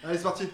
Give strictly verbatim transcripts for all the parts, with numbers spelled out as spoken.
Allez, c'est parti.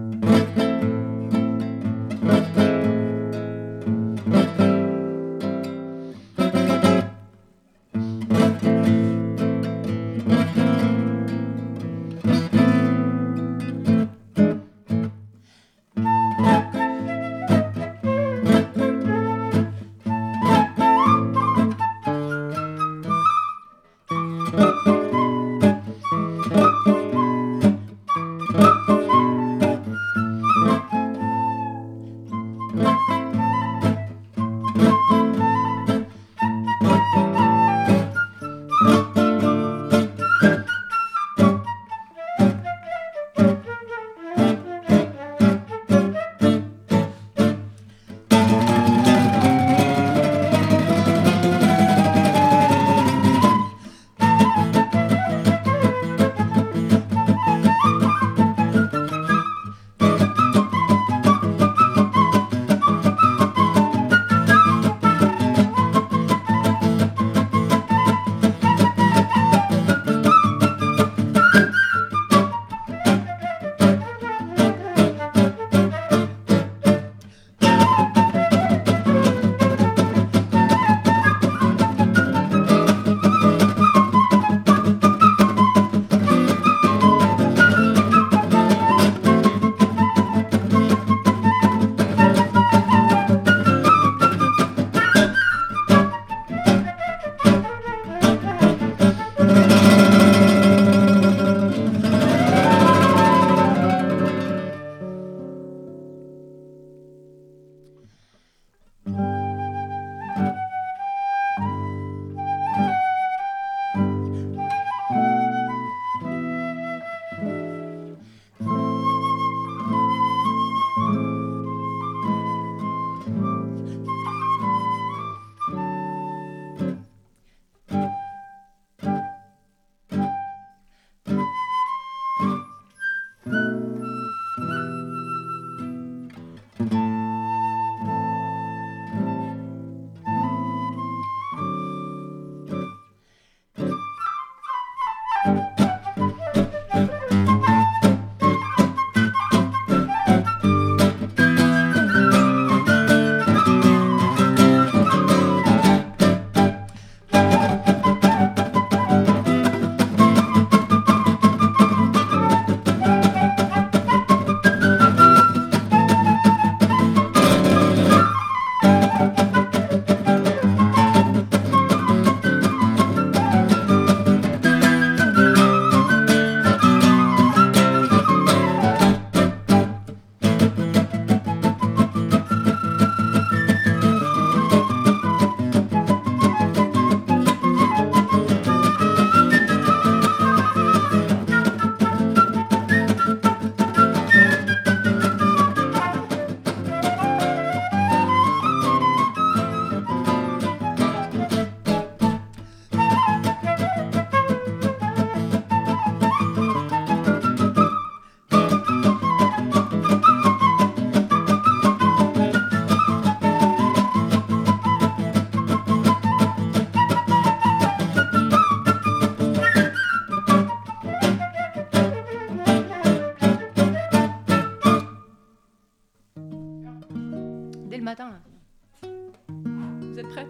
Dès le matin, là. Vous êtes prêtes ?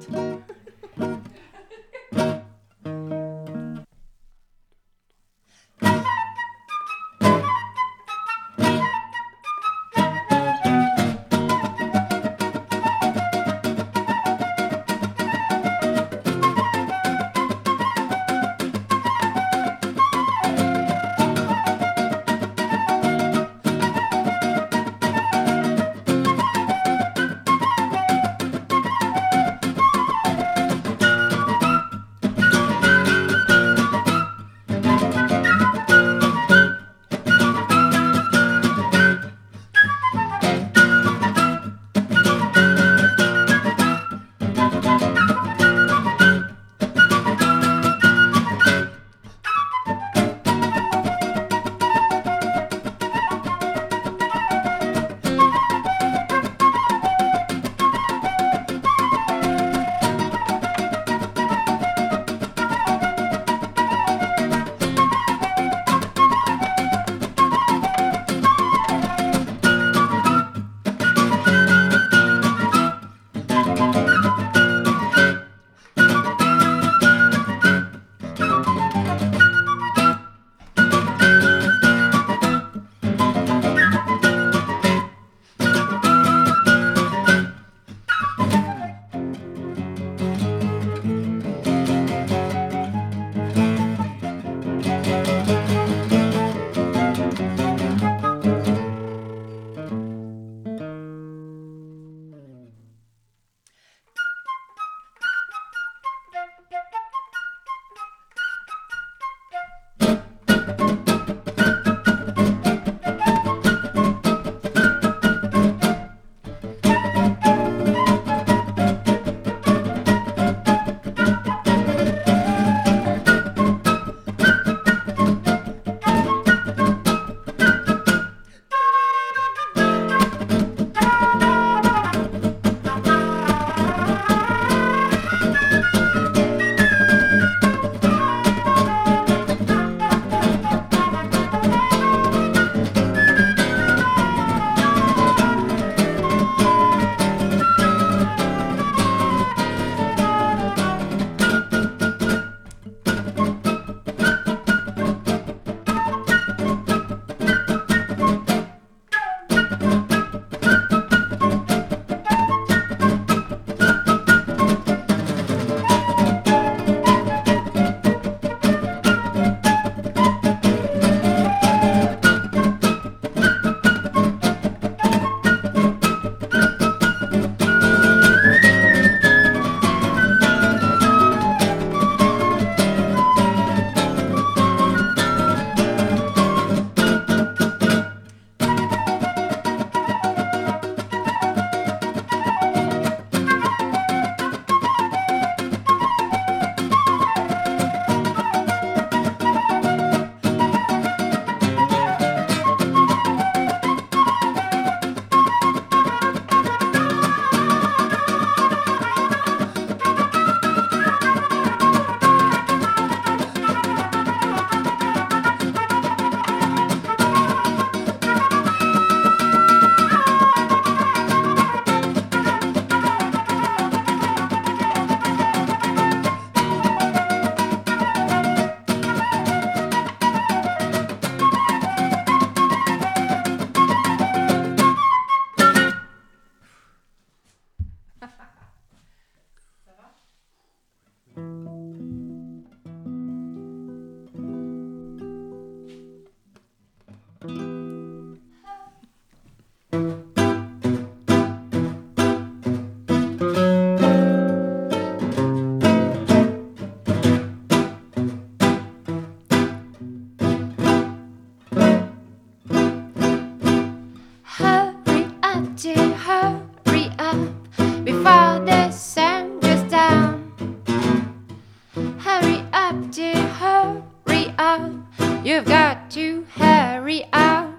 to hurry up before the sun goes down. Hurry up to hurry up. You've got to hurry up.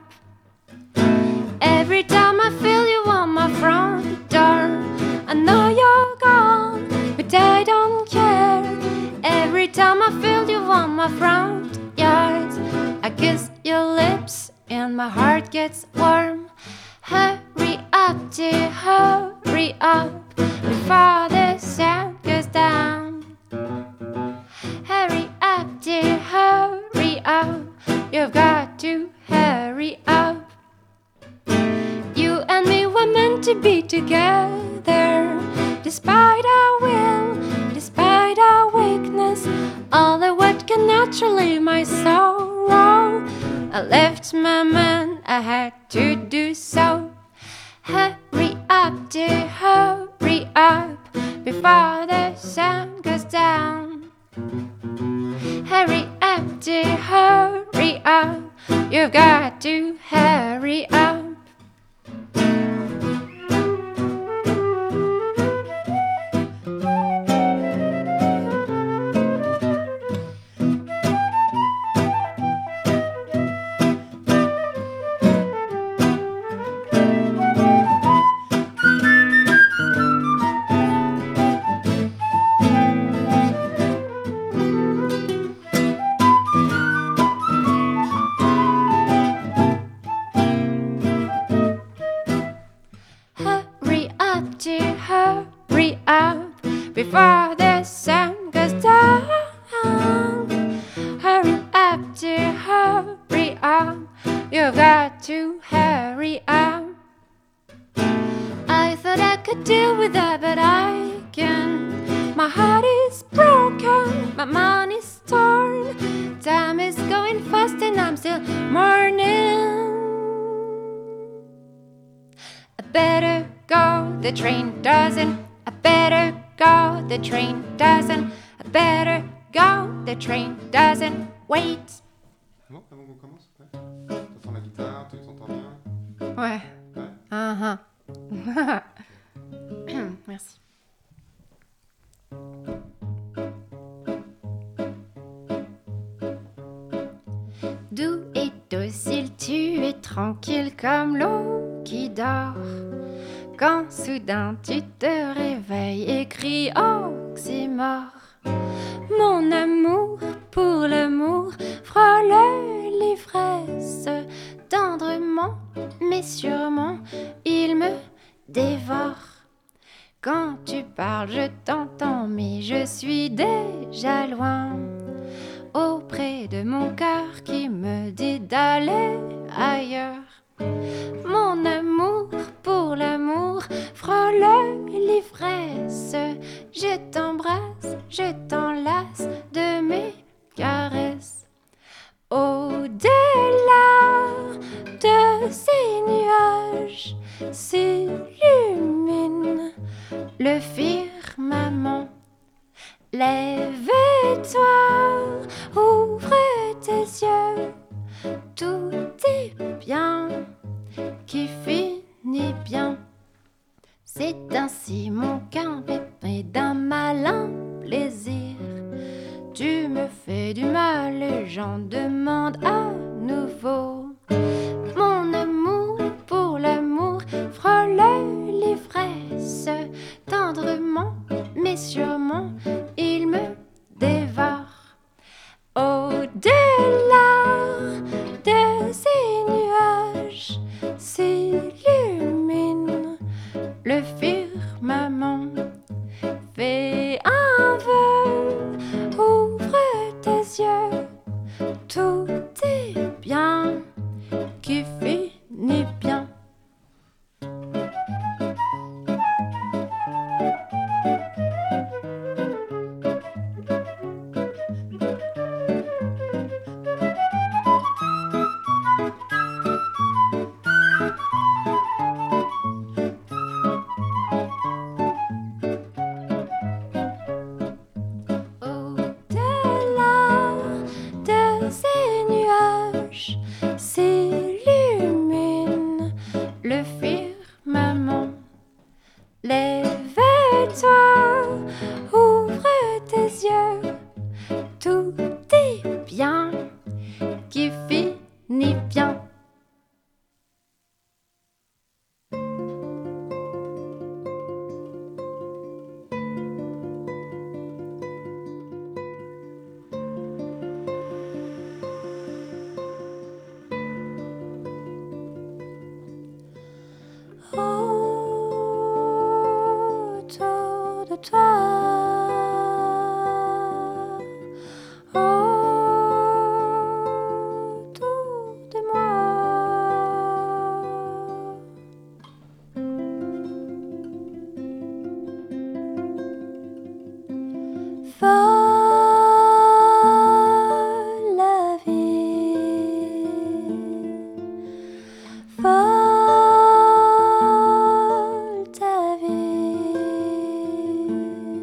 Every time I feel you on my front door, I know you're gone, but I don't care. Every time I feel you on my front yard, I kiss your lips and my heart gets warm. Hurry up to hurry up before the sun goes down. Hurry up to hurry up. You've got to hurry up. You and me were meant to be together, despite our will, despite our weakness. All the words cannot relieve my sorrow. I left my man, I had to do so. Hurry up to hurry up before the sun goes down. Hurry up to hurry up. You've got to hurry up. Hurry up before the sun goes down. Hurry up to hurry up. You've got to hurry up. I thought I could deal with that, but I can't. My heart is broken, my mind is torn. Time is going fast and I'm still mourning. I better go, the train doesn't. I better go, the train doesn't. I better go, the train doesn't wait. Bon, avant qu'on commence, ouais. T'entends la guitare, tu t'entends bien? Ouais. Ouais. Uh-huh. Merci. Doux et docile, tu es tranquille comme l'eau qui dort. Quand soudain tu te réveilles et cries « Oh, c'est mort !» Mon amour pour l'amour frôle l'ivresse. Tendrement, mais sûrement, il me dévore. Quand tu parles, je t'entends, mais je suis déjà loin. Auprès de mon cœur qui me dit d'aller ailleurs. Mon amour pour l'amour frôle l'ivresse. Je t'embrasse, je t'enlace de mes caresses. Au-delà de ces nuages s'illumine le firmament. Lève-toi, ouvre tes yeux, tout est bien, qui finit bien. C'est ainsi mon cœur pétri d'un malin plaisir. Tu me fais du mal et j'en demande à nouveau. Mon amour pour l'amour frôle l'ivresse. Tendrement, toi. Autour de moi. Folle la vie, folle ta vie.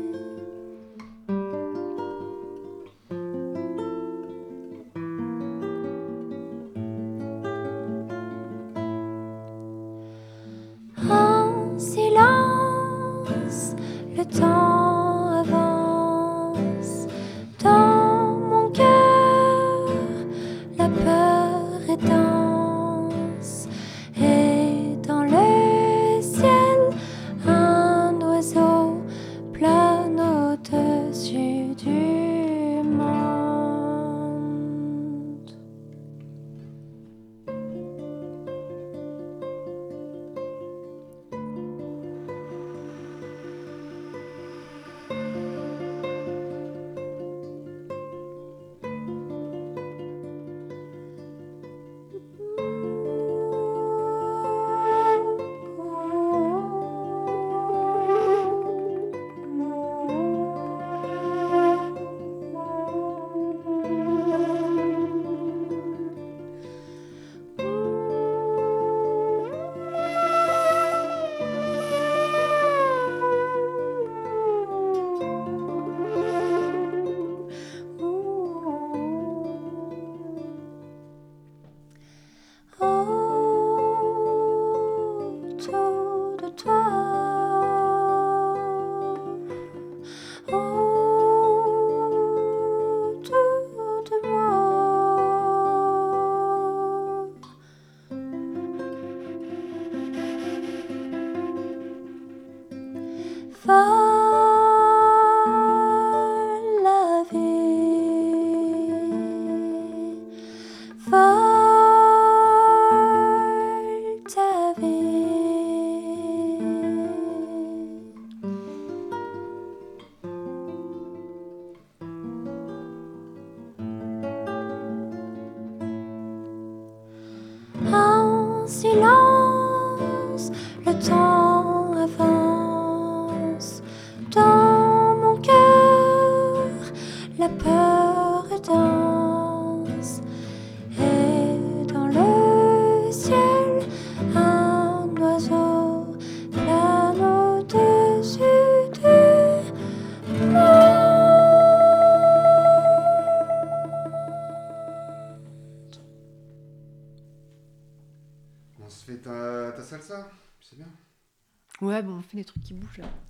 En silence, le temps avance. Dans mon cœur, la peur est dense. Et dans le ciel, un oiseau plane au-dessus du monde. Autour de toi, autour de moi. Folle la vie, folle ta vie. En silence, le temps avance. Dans mon cœur, la peur est dense. Et dans le ciel, un oiseau plane au-dessus du monde. On se fait ta, ta salsa, c'est bien. Ouais, bon, on fait des trucs qui bougent là.